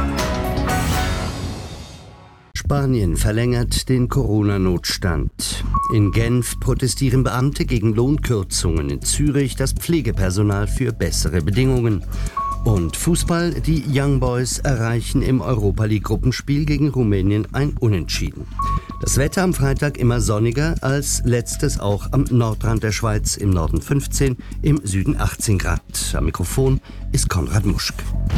Spanien verlängert den Corona-Notstand. In Genf protestieren Beamte gegen Lohnkürzungen. In Zürich das Pflegepersonal für bessere Bedingungen. Und Fußball, die Young Boys erreichen im Europa-League-Gruppenspiel gegen Rumänien ein Unentschieden. Das Wetter am Freitag immer sonniger, als letztes auch am Nordrand der Schweiz, im Norden 15, im Süden 18 Grad. Am Mikrofon ist Konrad Muschk.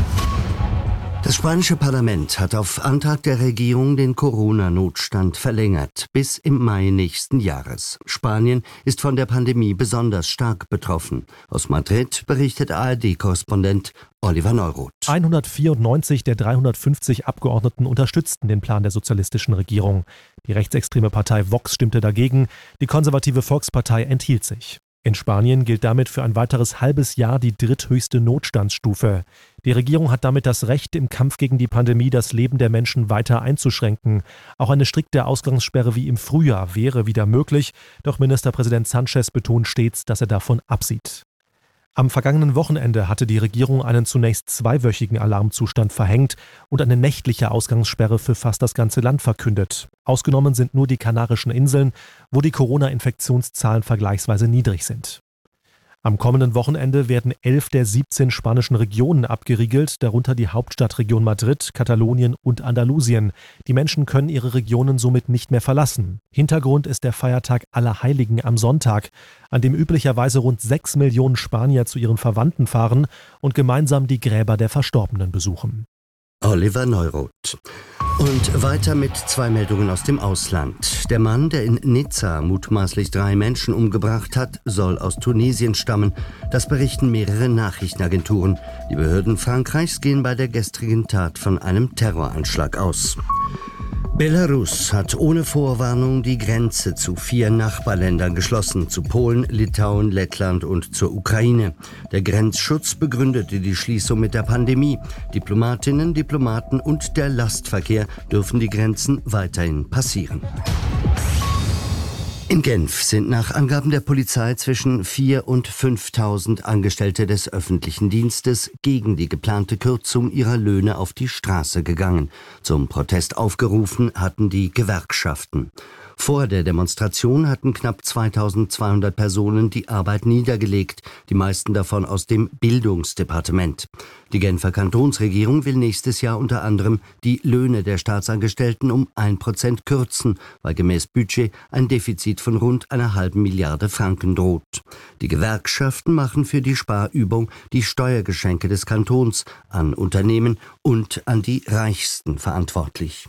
Das spanische Parlament hat auf Antrag der Regierung den Corona-Notstand verlängert bis im Mai nächsten Jahres. Spanien ist von der Pandemie besonders stark betroffen. Aus Madrid berichtet ARD-Korrespondent Oliver Neuroth. 194 der 350 Abgeordneten unterstützten den Plan der sozialistischen Regierung. Die rechtsextreme Partei Vox stimmte dagegen, die konservative Volkspartei enthielt sich. In Spanien gilt damit für ein weiteres halbes Jahr die dritthöchste Notstandsstufe. Die Regierung hat damit das Recht, im Kampf gegen die Pandemie das Leben der Menschen weiter einzuschränken. Auch eine strikte Ausgangssperre wie im Frühjahr wäre wieder möglich, doch Ministerpräsident Sánchez betont stets, dass er davon absieht. Am vergangenen Wochenende hatte die Regierung einen zunächst 2-wöchigen Alarmzustand verhängt und eine nächtliche Ausgangssperre für fast das ganze Land verkündet. Ausgenommen sind nur die Kanarischen Inseln, wo die Corona-Infektionszahlen vergleichsweise niedrig sind. Am kommenden Wochenende werden 11 der 17 spanischen Regionen abgeriegelt, darunter die Hauptstadtregion Madrid, Katalonien und Andalusien. Die Menschen können ihre Regionen somit nicht mehr verlassen. Hintergrund ist der Feiertag Allerheiligen am Sonntag, an dem üblicherweise rund 6 Millionen Spanier zu ihren Verwandten fahren und gemeinsam die Gräber der Verstorbenen besuchen. Oliver Neuroth. Und weiter mit 2 Meldungen aus dem Ausland. Der Mann, der in Nizza mutmaßlich 3 Menschen umgebracht hat, soll aus Tunesien stammen. Das berichten mehrere Nachrichtenagenturen. Die Behörden Frankreichs gehen bei der gestrigen Tat von einem Terroranschlag aus. Belarus hat ohne Vorwarnung die Grenze zu 4 Nachbarländern geschlossen, zu Polen, Litauen, Lettland und zur Ukraine. Der Grenzschutz begründete die Schließung mit der Pandemie. Diplomatinnen, Diplomaten und der Lastverkehr dürfen die Grenzen weiterhin passieren. In Genf sind nach Angaben der Polizei zwischen 4.000 und 5.000 Angestellte des öffentlichen Dienstes gegen die geplante Kürzung ihrer Löhne auf die Straße gegangen. Zum Protest aufgerufen hatten die Gewerkschaften. Vor der Demonstration hatten knapp 2.200 Personen die Arbeit niedergelegt, die meisten davon aus dem Bildungsdepartement. Die Genfer Kantonsregierung will nächstes Jahr unter anderem die Löhne der Staatsangestellten um 1% kürzen, weil gemäß Budget ein Defizit von rund 1,5 Milliarde Franken droht. Die Gewerkschaften machen für die Sparübung die Steuergeschenke des Kantons an Unternehmen und an die Reichsten verantwortlich.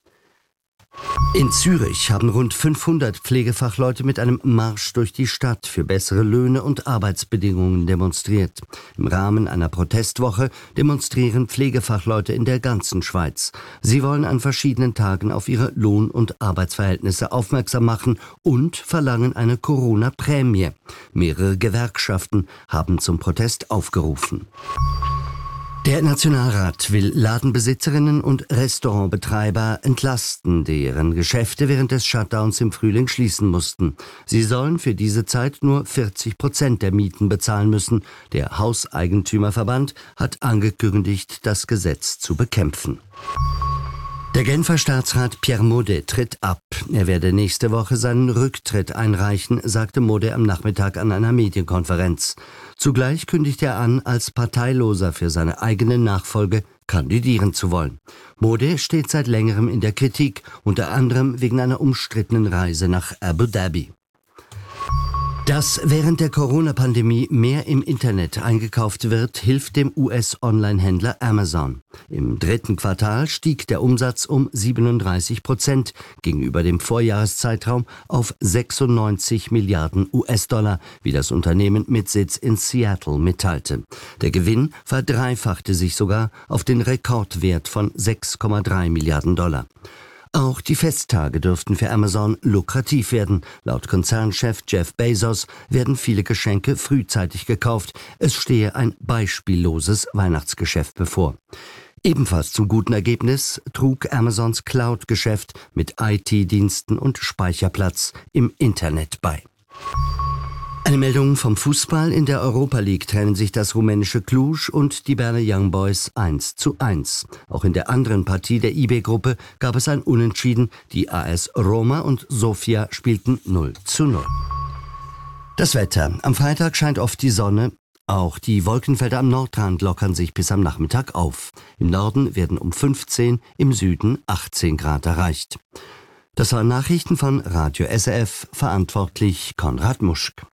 In Zürich haben rund 500 Pflegefachleute mit einem Marsch durch die Stadt für bessere Löhne und Arbeitsbedingungen demonstriert. Im Rahmen einer Protestwoche demonstrieren Pflegefachleute in der ganzen Schweiz. Sie wollen an verschiedenen Tagen auf ihre Lohn- und Arbeitsverhältnisse aufmerksam machen und verlangen eine Corona-Prämie. Mehrere Gewerkschaften haben zum Protest aufgerufen. Der Nationalrat will Ladenbesitzerinnen und Restaurantbetreiber entlasten, deren Geschäfte während des Shutdowns im Frühling schließen mussten. Sie sollen für diese Zeit nur 40% der Mieten bezahlen müssen. Der Hauseigentümerverband hat angekündigt, das Gesetz zu bekämpfen. Der Genfer Staatsrat Pierre Maudet tritt ab. Er werde nächste Woche seinen Rücktritt einreichen, sagte Maudet am Nachmittag an einer Medienkonferenz. Zugleich kündigt er an, als Parteiloser für seine eigene Nachfolge kandidieren zu wollen. Maudet steht seit längerem in der Kritik, unter anderem wegen einer umstrittenen Reise nach Abu Dhabi. Dass während der Corona-Pandemie mehr im Internet eingekauft wird, hilft dem US-Online-Händler Amazon. Im 3. Quartal stieg der Umsatz um 37% gegenüber dem Vorjahreszeitraum auf 96 Milliarden US-Dollar, wie das Unternehmen mit Sitz in Seattle mitteilte. Der Gewinn verdreifachte sich sogar auf den Rekordwert von 6,3 Milliarden Dollar. Auch die Festtage dürften für Amazon lukrativ werden. Laut Konzernchef Jeff Bezos werden viele Geschenke frühzeitig gekauft. Es stehe ein beispielloses Weihnachtsgeschäft bevor. Ebenfalls zum guten Ergebnis trug Amazons Cloud-Geschäft mit IT-Diensten und Speicherplatz im Internet bei. Eine Meldung vom Fußball: In der Europa League trennen sich das rumänische Cluj und die Berner Young Boys 1:1. Auch in der anderen Partie der IB-Gruppe gab es ein Unentschieden. Die AS Roma und Sofia spielten 0:0. Das Wetter: Am Freitag scheint oft die Sonne. Auch die Wolkenfelder am Nordrand lockern sich bis am Nachmittag auf. Im Norden werden um 15, im Süden 18 Grad erreicht. Das waren Nachrichten von Radio SRF, verantwortlich Konrad Muschk.